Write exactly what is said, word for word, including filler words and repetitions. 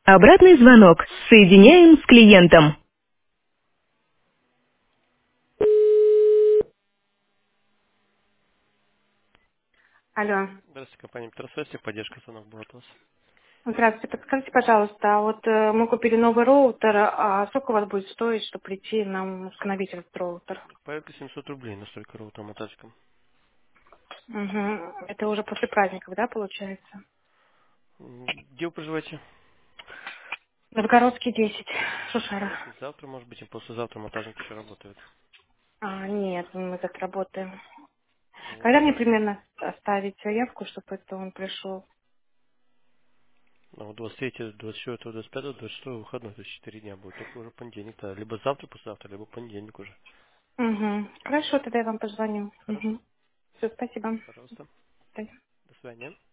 Обратный звонок. Соединяем с клиентом. Алло. Здравствуйте, компания Петросвязь, поддержка звонок была от вас. Здравствуйте. Подскажите, пожалуйста, а вот э, мы купили новый роутер, а сколько у вас будет стоить, чтобы прийти нам установить этот роутер? Порядка семьсот рублей на столько роутом атачкам. Угу. Это уже после праздников, да, получается? Где вы проживаете? Новгородский десять, Шушара. Давайте завтра, может быть, и послезавтра монтажник еще работает. А, нет, мы так работаем. Вот. Когда мне примерно оставить заявку, чтобы это он пришел? А вот двадцать третьего, двадцать четвёртого, двадцать пятого, двадцать шестого выходной, то есть четыре дня будет. Только уже понедельник, да. Либо завтра, послезавтра, либо понедельник уже. Угу. Хорошо, тогда я вам позвоню. Хорошо? Угу. Все, спасибо. Пожалуйста. До До свидания.